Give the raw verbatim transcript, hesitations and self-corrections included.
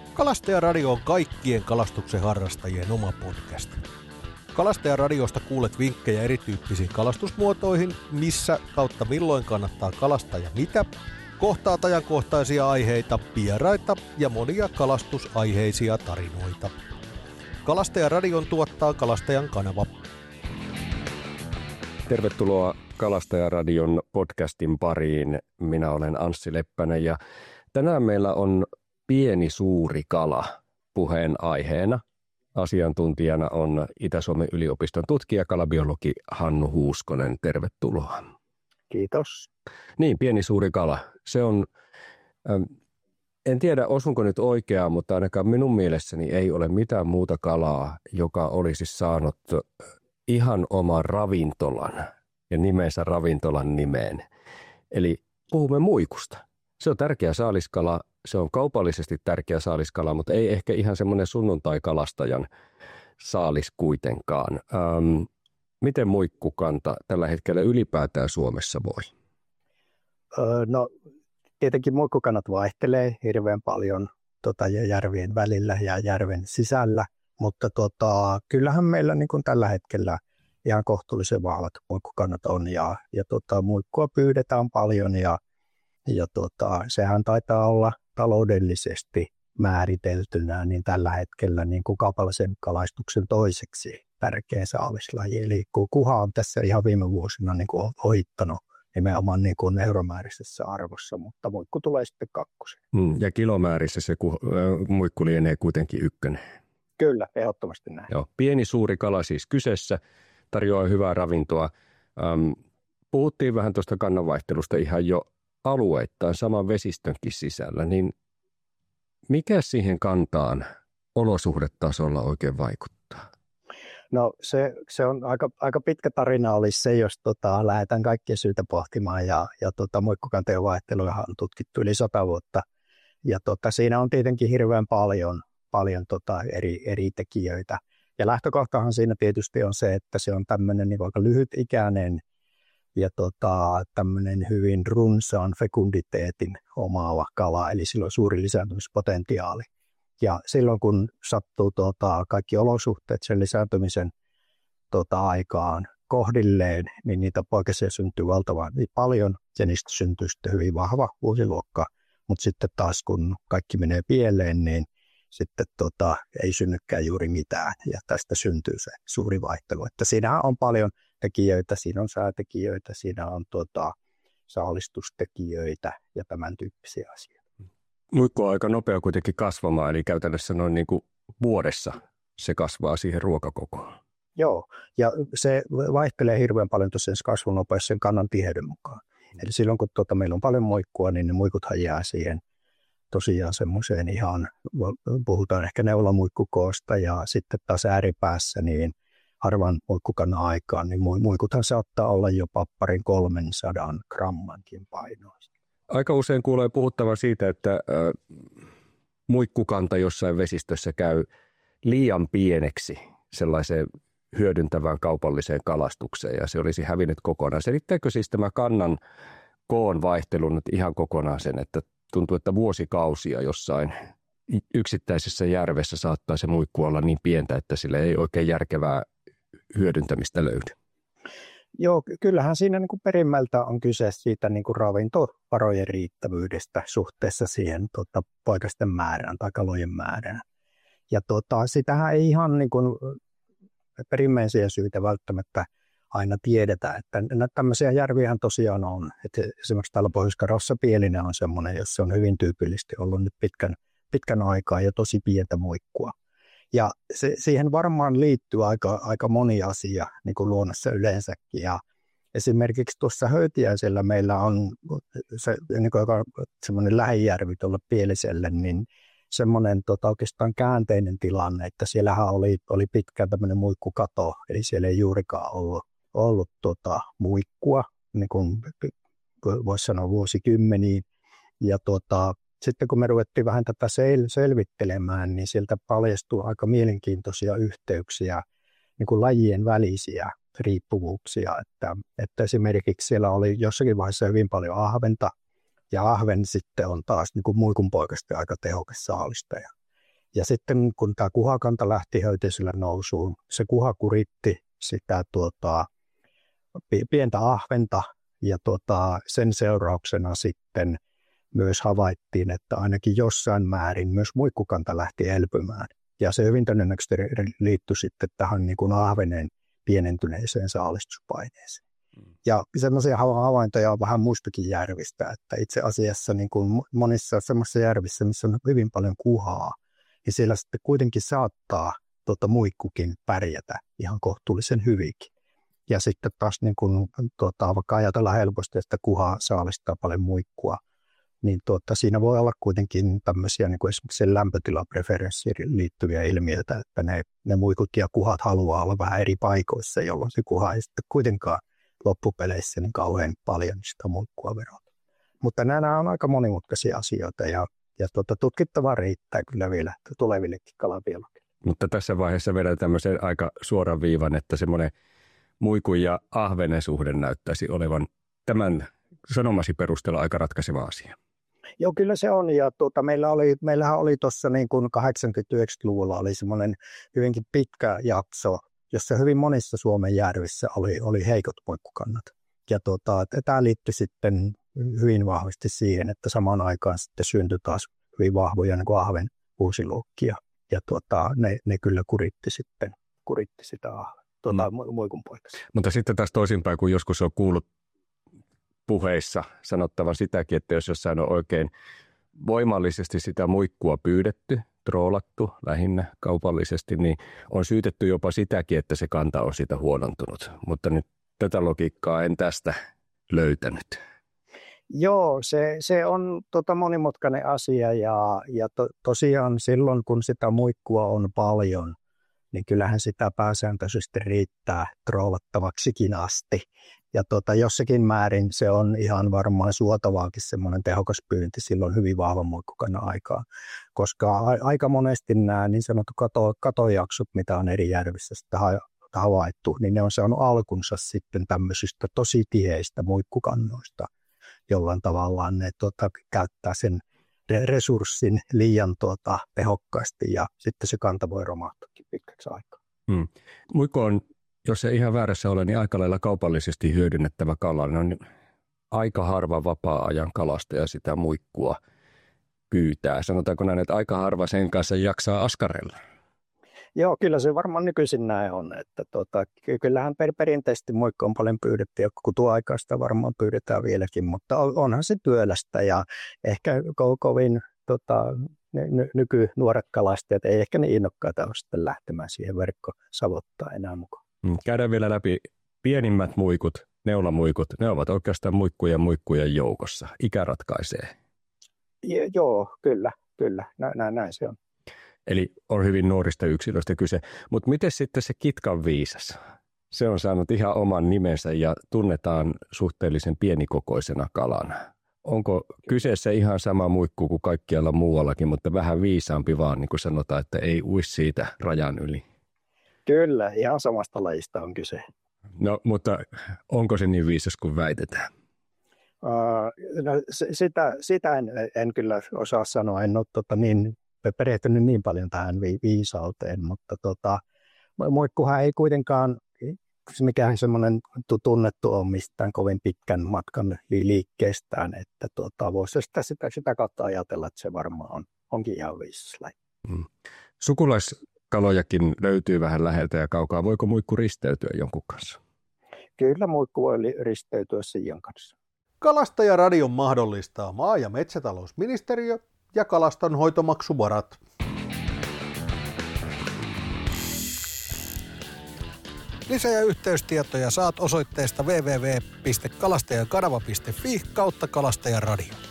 Kalastajaradio on kaikkien kalastuksen harrastajien oma podcast. Kalastajaradiosta kuulet vinkkejä erityyppisiin kalastusmuotoihin, missä kautta milloin kannattaa kalastaa ja mitä, kohtaat ajankohtaisia aiheita, vieraita ja monia kalastusaiheisia tarinoita. Kalastajaradion tuottaa Kalastajan kanava. Tervetuloa Kalastajaradion podcastin pariin. Minä olen Anssi Leppänen ja tänään meillä on pieni suuri kala puheen aiheena. Asiantuntijana on Itä-Suomen yliopiston tutkija kalabiologi Hannu Huuskonen. Tervetuloa. Kiitos. Niin, pieni suuri kala. Se on, ähm, en tiedä osunko nyt oikeaa, mutta ainakaan minun mielessäni ei ole mitään muuta kalaa, joka olisi saanut ihan oman ravintolan ja nimensä ravintolan nimeen. Eli puhumme muikusta. Se on tärkeä saaliskala, se on kaupallisesti tärkeä saaliskala, mutta ei ehkä ihan semmoinen sunnuntai-kalastajan saalis kuitenkaan. Ähm, miten muikkukanta tällä hetkellä ylipäätään Suomessa voi? Öö, no tietenkin muikkukannat vaihtelee hirveän paljon tota, järvien välillä ja järven sisällä, mutta tota, kyllähän meillä niin kuin tällä hetkellä ihan kohtuullisen vahvat muikkukannat on ja, ja tota, muikkua pyydetään paljon ja, ja tota, sehän taitaa olla taloudellisesti määriteltynä niin tällä hetkellä niin kuin kaupallisen kalastuksen toiseksi tärkeä saalislaji. Eli kuha on tässä ihan viime vuosina niin kuin ohittanut nimenomaan niin kuin euromääräisessä arvossa, mutta muikku tulee sitten kakkosen. Hmm, ja kilomäärissä se ku, äh, muikku lienee kuitenkin ykkönen. Kyllä, ehdottomasti näin. Joo, pieni suuri kala siis kyseessä, tarjoaa hyvää ravintoa. Ähm, puhuttiin vähän tuosta kannanvaihtelusta ihan jo alueittain saman vesistönkin sisällä, niin mikä siihen kantaan olosuhdetasolla oikein vaikuttaa? No se, se on aika, aika pitkä tarina olisi se, jos tota, lähdetään kaikkia syytä pohtimaan ja, ja tota, muikkukanteen vaihteluja on tutkittu yli sata vuotta ja tota, siinä on tietenkin hirveän paljon, paljon tota, eri, eri tekijöitä ja lähtökohtahan siinä tietysti on se, että se on tämmöinen niin aika lyhytikäinen ja tota, tämmöinen hyvin runsaan fekunditeetin omaava kala, eli sillä on suuri lisääntymispotentiaali. Ja silloin kun sattuu tota, kaikki olosuhteet sen lisääntymisen tota, aikaan kohdilleen, niin niitä poikasia syntyy valtavan paljon ja niistä syntyy sitten hyvin vahva vuosiluokka. Mutta sitten taas kun kaikki menee pieleen, niin sitten tota, ei synnykään juuri mitään ja tästä syntyy se suuri vaihtelu. Että siinä on paljon tekijöitä, siinä on säätekijöitä, siinä on tota, saalistustekijöitä ja tämän tyyppisiä asioita. Muikku on aika nopea kuitenkin kasvamaan, eli käytännössä noin niin kuin vuodessa se kasvaa siihen ruokakokoon. Joo, ja se vaihtelee hirveän paljon tosiaan kasvunopeus sen kannan tiheyden mukaan. Mm. Eli silloin kun tuota, meillä on paljon muikkua, niin ne muikuthan jää siihen tosiaan semmoiseen ihan, puhutaan ehkä neulamuikkukoosta ja sitten taas ääripäässä niin harvan muikkukannan aikaan, niin muikuthan saattaa olla jopa parin kolmen sadan grammankin painoista. Aika usein kuulee puhuttavan siitä, että äh, muikkukanta jossain vesistössä käy liian pieneksi sellaiseen hyödyntävään kaupalliseen kalastukseen ja se olisi hävinnyt kokonaan. Selittääkö siis tämä kannan koon vaihtelu nyt ihan kokonaan sen, että tuntuu, että vuosikausia jossain yksittäisessä järvessä saattaa se muikku olla niin pientä, että sille ei oikein järkevää hyödyntämistä löydy? Joo, kyllähän siinä niin kuin perimmältä on kyse siitä niin kuin ravintovarojen riittävyydestä suhteessa siihen tota, poikasten määrään tai kalojen määrään. Ja tota, sitähän ei ihan niin kuin perimmäisiä syitä välttämättä aina tiedetä, että tämmöisiä järviähän tosiaan on. Että esimerkiksi täällä Pohjois-Karjalassa Pielinen on semmoinen, jossa on hyvin tyypillisesti ollut nyt pitkän, pitkän aikaa ja tosi pientä muikkua. Ja se, siihen varmaan liittyy aika, aika moni asia niin kuin luonnossa yleensäkin. Ja esimerkiksi tuossa Höytiäisellä meillä on se, niin kuin semmoinen lähijärvi tuolla Pieliselle, niin semmoinen tota, oikeastaan käänteinen tilanne, että siellähän oli, oli pitkä tämmöinen muikkukato, eli siellä ei juurikaan ollut, ollut tota, muikkua, niin kuin voisi sanoa vuosikymmeniin. Ja tota, sitten kun me ruvettiin vähän tätä sel- selvittelemään, niin sieltä paljastui aika mielenkiintoisia yhteyksiä, niin kuin lajien välisiä riippuvuuksia. Että, että esimerkiksi siellä oli jossakin vaiheessa hyvin paljon ahventa, ja ahven sitten on taas niin kuin muikunpoikasten aika tehokas saalistaja. Ja sitten kun tämä kuhakanta lähti höyteisellä nousuun, se kuha kuritti sitä tuota, pientä ahventa ja tuota, sen seurauksena sitten myös havaittiin, että ainakin jossain määrin myös muikkukanta lähti elpymään. Ja se hyvin todennäköisesti liittyi sitten tähän niin kuin ahvenen pienentyneeseen saalistuspaineeseen. Mm. Ja semmoisia havaintoja on vähän muistakin järvistä, että itse asiassa niin kuin monissa semmoisissa järvissä, missä on hyvin paljon kuhaa, niin siellä sitten kuitenkin saattaa tuota, muikkukin pärjätä ihan kohtuullisen hyvinkin. Ja sitten taas niin kun, tuota, vaikka ajatellaan helposti, että kuha saalistaa paljon muikkua, niin tuota, siinä voi olla kuitenkin tämmöisiä niin kuin esimerkiksi sen lämpötilapreferenssiin liittyviä ilmiöitä, että ne, ne muikut ja kuhat haluaa olla vähän eri paikoissa, jolloin se kuha ei sitten kuitenkaan loppupeleissä niin kauhean paljon sitä muikkua verota. Mutta nämä on aika monimutkaisia asioita ja, ja tuota, tutkittavaa riittää kyllä vielä tulevillekin kalabiologeille. Mutta tässä vaiheessa vedän tämmöisen aika suoran viivan, että semmoinen muikun ja ahvenen suhde näyttäisi olevan tämän sanomasi perusteella aika ratkaiseva asia. Joo, kyllä se on. Ja tuota, meillä oli, meillähän oli tuossa niin kuin kahdeksankymmentä-yhdeksänkymmentäluvulla oli semmoinen hyvinkin pitkä jakso, jossa hyvin monissa Suomen järvissä oli, oli heikot muikkukannat. Ja tuota, tämä liittyi sitten hyvin vahvasti siihen, että samaan aikaan sitten syntyi taas hyvin vahvoja niin kuin ahven uusiluokkia. Ja tuota, ne, ne kyllä kuritti sitten kuritti sitä ahven, tuota, mm. muikun poikasia. Mutta sitten taas toisinpäin, kun joskus on kuullut puheissa sanottavan sitäkin, että jos jossain on oikein voimallisesti sitä muikkua pyydetty, troolattu lähinnä kaupallisesti, niin on syytetty jopa sitäkin, että se kanta on sitä huonontunut. Mutta nyt tätä logiikkaa en tästä löytänyt. Joo, se, se on tota monimutkainen asia ja, ja to, tosiaan silloin, kun sitä muikkua on paljon, niin kyllähän sitä pääsääntöisesti riittää troolattavaksikin asti. Ja tota, jossakin määrin se on ihan varmaan suotavaakin semmoinen tehokas pyynti silloin hyvin vahvan muikkukannan aikaa, koska a- aika monesti nämä niin sanotut kato, katojaksot, mitä on eri järvissä sitten havaittu, niin ne on saanut alkunsa sitten tämmöisistä tosi tiheistä muikkukannoista, jollain tavallaan ne tota, käyttää sen resurssin liian tuota, tehokkaasti ja sitten se kanta voi romahtakin pitkäksi aikaa. Hmm. Muikku on, jos ei ihan väärässä ole, niin aika lailla kaupallisesti hyödynnettävä kala. Ne on aika harva vapaa-ajan kalastaja sitä muikkua pyytää. Sanotaanko näin, että aika harva sen kanssa jaksaa askarella? Joo, kyllä se varmaan nykyisin näin on. Että tota, kyllähän per, perinteisesti muikku on paljon pyydetty ja kutuaikaa sitä varmaan pyydetään vieläkin, mutta onhan se työlästä ja ehkä ko- kovin tota, ny- nykynuoret kalastajat ei ehkä niin innokkaita ole sitten lähtemään siihen verkkosavottaa enää mukaan. Käydään vielä läpi pienimmät muikut, neulamuikut, ne ovat oikeastaan muikkujen muikkujen joukossa. Ikä ratkaisee. Ja, joo, kyllä, kyllä, Nä, näin, näin se on. Eli on hyvin nuorista yksilöistä kyse. Mutta miten sitten se kitkan viisas? Se on saanut ihan oman nimensä ja tunnetaan suhteellisen pienikokoisena kalana. Onko kyseessä ihan sama muikku kuin kaikkialla muuallakin, mutta vähän viisaampi vaan, niin kuin sanotaan, että ei ui siitä rajan yli? Kyllä, ihan samasta lajista on kyse. No, mutta onko se niin viisas kuin väitetään? Uh, no, sitä sitä en, en kyllä osaa sanoa, en ole tota, niin, perehtynyt niin paljon tähän vi, viisauteen, mutta tota, muikkuhan ei kuitenkaan mikään semmoinen tunnettu on mistään kovin pitkän matkan liikkeestään, että tota, voisi sitä, sitä, sitä kautta ajatella, että se varmaan on, onkin ihan viisas laji. Hmm. Sukulaiskalojakin löytyy vähän läheltä ja kaukaa. Voiko muikku risteytyä jonkun kanssa? Kyllä muikku voi risteytyä siian kanssa. Kalastajaradion mahdollistaa maa- ja metsätalousministeriö ja kalastonhoitomaksuvarat. Lisä- ja yhteystietoja saat osoitteesta double-u double-u double-u piste kalastajakanava piste fi kautta kalastajaradio.